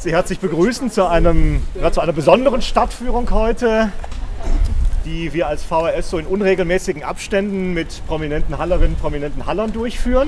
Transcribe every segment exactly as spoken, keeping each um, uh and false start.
Sie herzlich begrüßen zu, einem, ja, zu einer besonderen Stadtführung heute, die wir als V H S so in unregelmäßigen Abständen mit prominenten Hallerinnen, prominenten Hallern durchführen.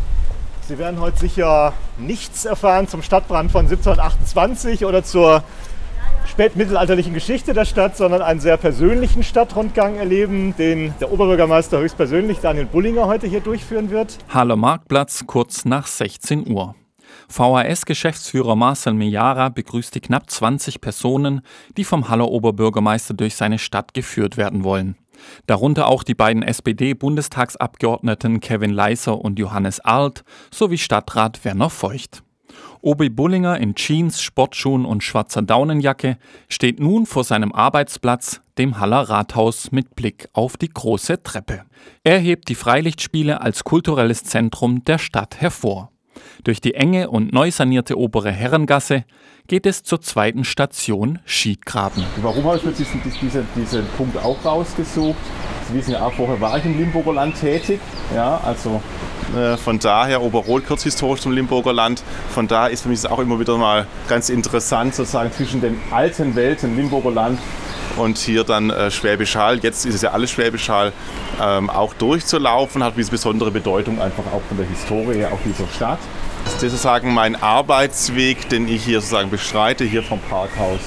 Sie werden heute sicher nichts erfahren zum Stadtbrand von siebzehnhundertachtundzwanzig oder zur spätmittelalterlichen Geschichte der Stadt, sondern einen sehr persönlichen Stadtrundgang erleben, den der Oberbürgermeister höchstpersönlich Daniel Bullinger heute hier durchführen wird. Haller Marktplatz, kurz nach sechzehn Uhr. V H S-Geschäftsführer Marcel Mejara begrüßt die knapp zwanzig Personen, die vom Haller Oberbürgermeister durch seine Stadt geführt werden wollen. Darunter auch die beiden S P D-Bundestagsabgeordneten Kevin Leiser und Johannes Arlt sowie Stadtrat Werner Feucht. Obi Bullinger in Jeans, Sportschuhen und schwarzer Daunenjacke steht nun vor seinem Arbeitsplatz, dem Haller Rathaus, mit Blick auf die große Treppe. Er hebt die Freilichtspiele als kulturelles Zentrum der Stadt hervor. Durch die enge und neu sanierte obere Herrengasse geht es zur zweiten Station Schiedgraben. Warum habe ich mir diesen, diesen, diesen Punkt auch rausgesucht? Sie wissen ja auch, vorher war ich im Limburger Land tätig. Ja, also äh, von daher, Oberrot gehört historisch zum Limburger Land. Von daher ist für mich das auch immer wieder mal ganz interessant, sozusagen zwischen den alten Welten Limburger Land und hier dann äh, Schwäbisch Hall. Jetzt ist es ja alles Schwäbisch Hall. Ähm, auch durchzulaufen, hat eine besondere Bedeutung, einfach auch von der Historie auch dieser Stadt. Das ist sozusagen mein Arbeitsweg, den ich hier sozusagen bestreite, hier vom Parkhaus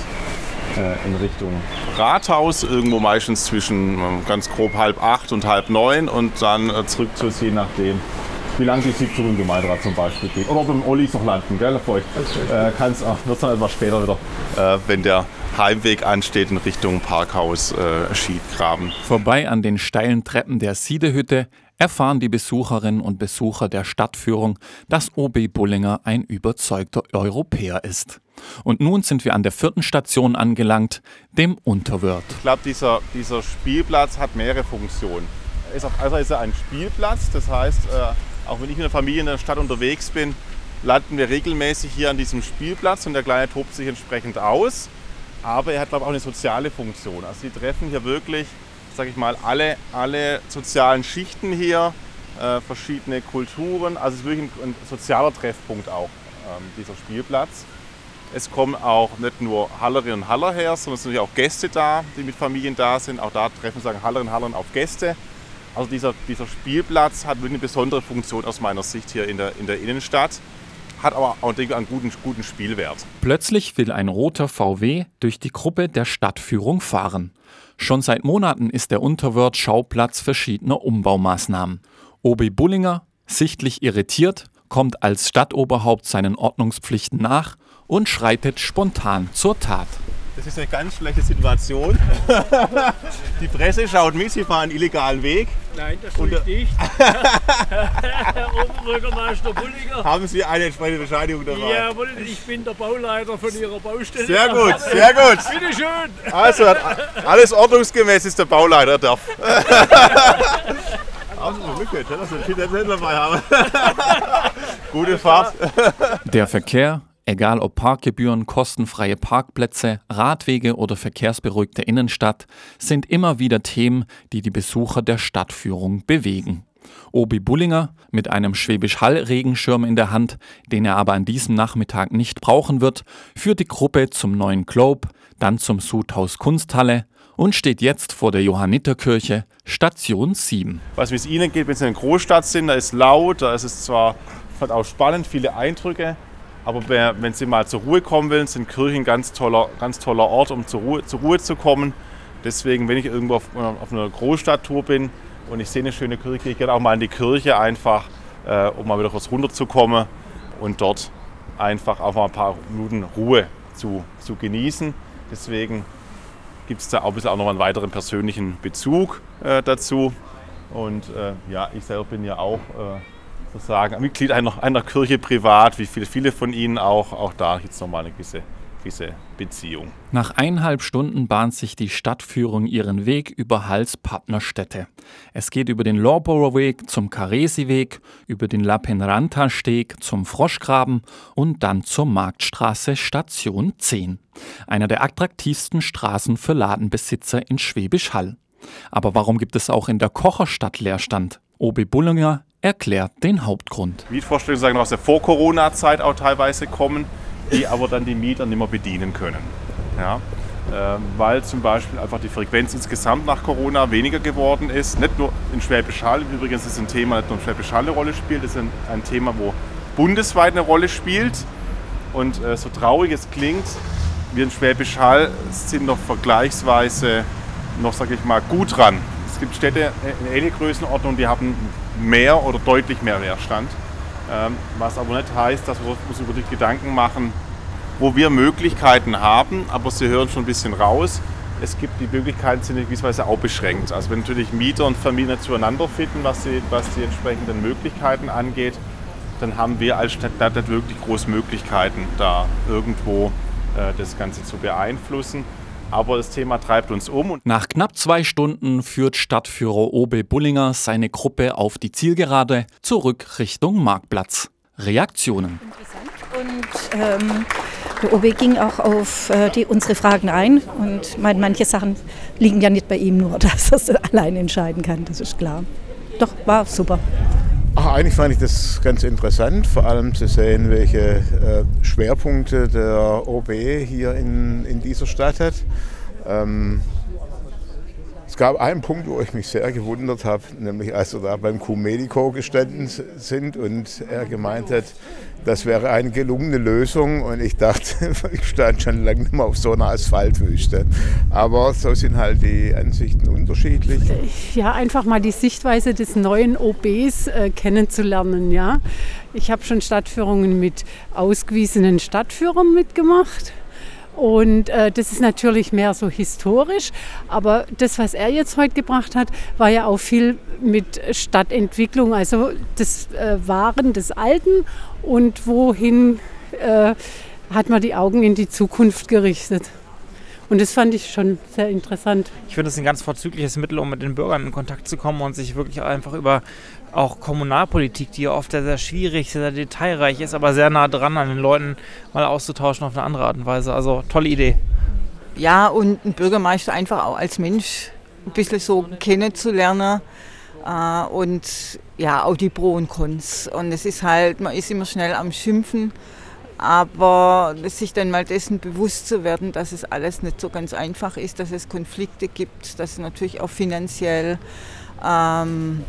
äh, in Richtung Rathaus, irgendwo meistens zwischen äh, ganz grob halb acht und halb neun und dann äh, zurück zu je nachdem, wie lange die Sitzung im Gemeinderat zum Beispiel geht. Oder ob im Ollis noch landen, gell, Feucht? Äh, kann's, ach, wird's dann etwas später wieder, äh, wenn der Heimweg ansteht in Richtung Parkhaus äh, Schiedgraben. Vorbei an den steilen Treppen der Siedehütte erfahren die Besucherinnen und Besucher der Stadtführung, dass Obi Bullinger ein überzeugter Europäer ist. Und nun sind wir an der vierten Station angelangt, dem Unterwörth. Ich glaube, dieser, dieser Spielplatz hat mehrere Funktionen. Er ist auf einer Seite ein Spielplatz, das heißt, äh, auch wenn ich mit der Familie in der Stadt unterwegs bin, landen wir regelmäßig hier an diesem Spielplatz und der Kleine tobt sich entsprechend aus. Aber er hat, glaube ich, auch eine soziale Funktion. Also sie treffen hier wirklich, sage ich mal, alle, alle sozialen Schichten hier, äh, verschiedene Kulturen. Also es ist wirklich ein, ein sozialer Treffpunkt auch, ähm, dieser Spielplatz. Es kommen auch nicht nur Hallerinnen und Haller her, sondern es sind natürlich auch Gäste da, die mit Familien da sind. Auch da treffen sagen Hallerinnen und Haller auf Gäste. Also dieser, dieser Spielplatz hat wirklich eine besondere Funktion aus meiner Sicht hier in der, in der Innenstadt. Hat aber auch einen guten, guten Spielwert. Plötzlich will ein roter V W durch die Gruppe der Stadtführung fahren. Schon seit Monaten ist der Unterwörth Schauplatz verschiedener Umbaumaßnahmen. Obi Bullinger, sichtlich irritiert, kommt als Stadtoberhaupt seinen Ordnungspflichten nach und schreitet spontan zur Tat. Das ist eine ganz schlechte Situation. Die Presse schaut mit, Sie fahren einen illegalen Weg. Nein, das tue ich nicht. Herr Oberbürgermeister Bullinger. Haben Sie eine entsprechende Bescheinigung dabei? Jawohl, ich bin der Bauleiter von Ihrer Baustelle. Sehr gut, sehr gut. Bitte schön. Also, alles ordnungsgemäß ist der Bauleiter, darf. Also, Glück, dass Sie den Händler dabei haben. Gute Fahrt. Der Verkehr, egal ob Parkgebühren, kostenfreie Parkplätze, Radwege oder verkehrsberuhigte Innenstadt, sind immer wieder Themen, die die Besucher der Stadtführung bewegen. Obi Bullinger mit einem Schwäbisch Hall-Regenschirm in der Hand, den er aber an diesem Nachmittag nicht brauchen wird, führt die Gruppe zum neuen Globe, dann zum Sudhaus Kunsthalle und steht jetzt vor der Johanniterkirche, Station sieben. Was wie es Ihnen geht, wenn Sie in einer Großstadt sind, da ist laut, da ist es zwar auch spannend, viele Eindrücke, aber wenn Sie mal zur Ruhe kommen wollen, sind Kirchen ein ganz toller, ganz toller Ort, um zur Ruhe, zur Ruhe zu kommen. Deswegen, wenn ich irgendwo auf, auf einer Großstadttour bin und ich sehe eine schöne Kirche, gehe ich gerne auch mal in die Kirche einfach, äh, um mal wieder kurz runterzukommen und dort einfach auch mal ein paar Minuten Ruhe zu, zu genießen. Deswegen gibt es da auch ein bisschen auch noch einen weiteren persönlichen Bezug äh, dazu. Und äh, ja, ich selber bin ja auch äh, sozusagen Mitglied einer, einer Kirche privat, wie viele, viele von Ihnen auch. Auch da gibt es nochmal eine gewisse, gewisse Beziehung. Nach eineinhalb Stunden bahnt sich die Stadtführung ihren Weg über Halls Partnerstädte. Es geht über den Lawborough-Weg zum Caresi-Weg, über den La Penranta-Steg zum Froschgraben und dann zur Marktstraße Station zehn. Einer der attraktivsten Straßen für Ladenbesitzer in Schwäbisch Hall. Aber warum gibt es auch in der Kocherstadt Leerstand? Obi Bullinger erklärt den Hauptgrund. Mietvorstellungen sagen, aus der Vor-Corona-Zeit auch teilweise kommen. die aber dann die Mieter nicht mehr bedienen können. Ja? Äh, weil zum Beispiel einfach die Frequenz insgesamt nach Corona weniger geworden ist. Nicht nur in Schwäbisch Hall, übrigens ist ein Thema, nicht nur in Schwäbisch Hall eine Rolle spielt, das ist ein, ein Thema, wo bundesweit eine Rolle spielt. Und äh, so traurig es klingt, wir in Schwäbisch Hall sind noch vergleichsweise noch, sage ich mal, gut dran. Es gibt Städte in ähnlicher Größenordnung, die haben mehr oder deutlich mehr Leerstand. Ähm, was aber nicht heißt, dass wir uns über die Gedanken machen, wo wir Möglichkeiten haben, aber Sie hören schon ein bisschen raus. Es gibt die Möglichkeiten, sind in gewisser Weise auch beschränkt. Also wenn natürlich Mieter und Vermieter zueinander finden, was die, was die entsprechenden Möglichkeiten angeht, dann haben wir als Stadt nicht wirklich große Möglichkeiten, da irgendwo äh, das Ganze zu beeinflussen. Aber das Thema treibt uns um. Nach knapp zwei Stunden führt Stadtführer Obe Bullinger seine Gruppe auf die Zielgerade zurück Richtung Marktplatz. Reaktionen. Und ähm, der O B ging auch auf äh, die, unsere Fragen ein und meint, manche Sachen liegen ja nicht bei ihm nur, dass er es allein entscheiden kann, das ist klar. Doch, war super. Ach, eigentlich fand ich das ganz interessant, vor allem zu sehen, welche äh, Schwerpunkte der O B hier in, in dieser Stadt hat. Ähm, es gab einen Punkt, wo ich mich sehr gewundert habe, nämlich als wir da beim Q-Medico gestanden sind und er gemeint hat, das wäre eine gelungene Lösung und ich dachte, ich stand schon lange nicht mehr auf so einer Asphaltwüste. Aber so sind halt die Ansichten unterschiedlich. Ja, einfach mal die Sichtweise des neuen O Bs äh, kennenzulernen. Ja. Ich habe schon Stadtführungen mit ausgewiesenen Stadtführern mitgemacht. Und äh, das ist natürlich mehr so historisch, aber das, was er jetzt heute gebracht hat, war ja auch viel mit Stadtentwicklung, also das äh, Wahren des Alten und wohin äh, hat man die Augen in die Zukunft gerichtet. Und das fand ich schon sehr interessant. Ich finde, das ist ein ganz vorzügliches Mittel, um mit den Bürgern in Kontakt zu kommen und sich wirklich einfach über auch Kommunalpolitik, die ja oft sehr, sehr schwierig, sehr, sehr detailreich ist, aber sehr nah dran an den Leuten, mal auszutauschen auf eine andere Art und Weise. Also tolle Idee. Ja, und einen Bürgermeister einfach auch als Mensch ein bisschen so kennenzulernen äh, und ja, auch die Pro und Cons. Und es ist halt, man ist immer schnell am Schimpfen, aber sich dann mal dessen bewusst zu werden, dass es alles nicht so ganz einfach ist, dass es Konflikte gibt, dass es natürlich auch finanziell ähm,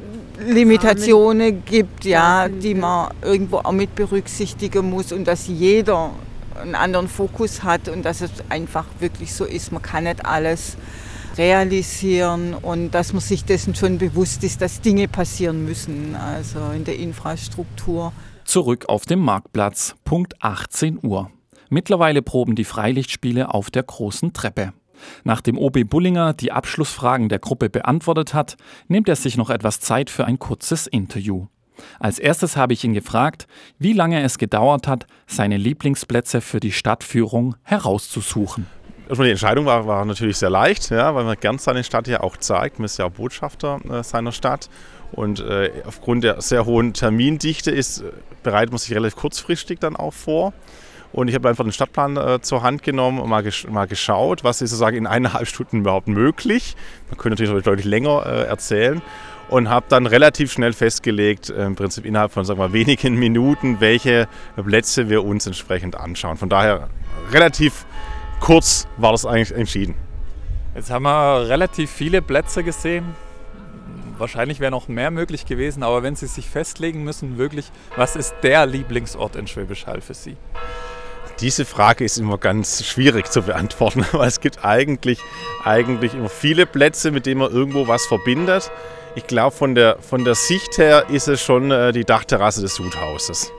Limitationen gibt, ja, die man irgendwo auch mit berücksichtigen muss und dass jeder einen anderen Fokus hat und dass es einfach wirklich so ist, man kann nicht alles realisieren und dass man sich dessen schon bewusst ist, dass Dinge passieren müssen, also in der Infrastruktur. Zurück auf dem Marktplatz, Punkt achtzehn Uhr. Mittlerweile proben die Freilichtspiele auf der großen Treppe. Nachdem O B Bullinger die Abschlussfragen der Gruppe beantwortet hat, nimmt er sich noch etwas Zeit für ein kurzes Interview. Als erstes habe ich ihn gefragt, wie lange es gedauert hat, seine Lieblingsplätze für die Stadtführung herauszusuchen. Die Entscheidung war, war natürlich sehr leicht, ja, weil man gern seine Stadt ja auch zeigt. Man ist ja auch Botschafter äh, seiner Stadt. Und äh, aufgrund der sehr hohen Termindichte ist, bereitet man sich relativ kurzfristig dann auch vor. Und ich habe einfach den Stadtplan äh, zur Hand genommen und mal, gesch- mal geschaut, was ist sozusagen in eineinhalb Stunden überhaupt möglich. Man könnte natürlich deutlich länger äh, erzählen. Und habe dann relativ schnell festgelegt, äh, im Prinzip innerhalb von sagen wir, wenigen Minuten, welche Plätze wir uns entsprechend anschauen. Von daher relativ kurz war das eigentlich entschieden. Jetzt haben wir relativ viele Plätze gesehen. Wahrscheinlich wäre noch mehr möglich gewesen, aber wenn Sie sich festlegen müssen, wirklich, was ist der Lieblingsort in Schwäbisch Hall für Sie? Diese Frage ist immer ganz schwierig zu beantworten, weil es gibt eigentlich, eigentlich immer viele Plätze, mit denen man irgendwo was verbindet. Ich glaube, von der, von der Sicht her ist es schon äh, die Dachterrasse des Sudhauses.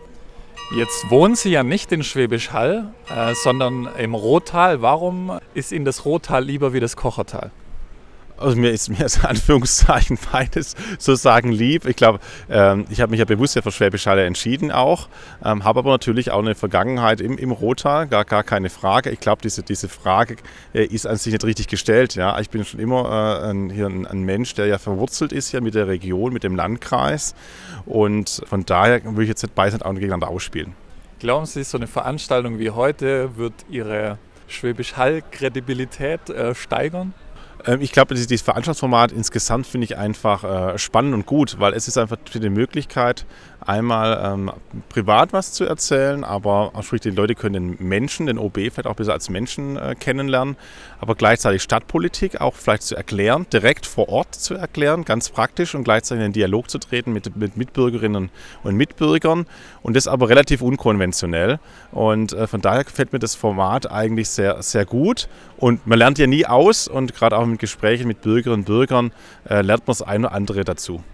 Jetzt wohnen Sie ja nicht in Schwäbisch Hall, äh, sondern im Rottal. Warum ist Ihnen das Rottal lieber wie das Kochertal? Also mir ist mir in Anführungszeichen beides sozusagen lieb. Ich glaube, ähm, ich habe mich ja bewusst ja für Schwäbisch Hall entschieden auch, ähm, habe aber natürlich auch eine Vergangenheit im, im Rottal, gar, gar keine Frage. Ich glaube, diese, diese Frage äh, ist an sich nicht richtig gestellt. Ja? Ich bin schon immer äh, ein, hier ein, ein Mensch, der ja verwurzelt ist hier mit der Region, mit dem Landkreis und von daher würde ich jetzt nicht beides auch gegeneinander ausspielen. Glauben Sie, so eine Veranstaltung wie heute wird Ihre Schwäbisch Hall-Kredibilität äh, steigern? Ich glaube, dieses Veranstaltungsformat insgesamt finde ich einfach äh, spannend und gut, weil es ist einfach die Möglichkeit, einmal ähm, privat was zu erzählen, aber sprich, die Leute können den Menschen, den O B vielleicht auch besser als Menschen äh, kennenlernen, aber gleichzeitig Stadtpolitik auch vielleicht zu erklären, direkt vor Ort zu erklären, ganz praktisch und gleichzeitig in den Dialog zu treten mit, mit Mitbürgerinnen und Mitbürgern und das aber relativ unkonventionell und äh, von daher gefällt mir das Format eigentlich sehr, sehr gut und man lernt ja nie aus und gerade auch mit Gesprächen mit Bürgerinnen und Bürgern äh, lernt man das eine oder andere dazu.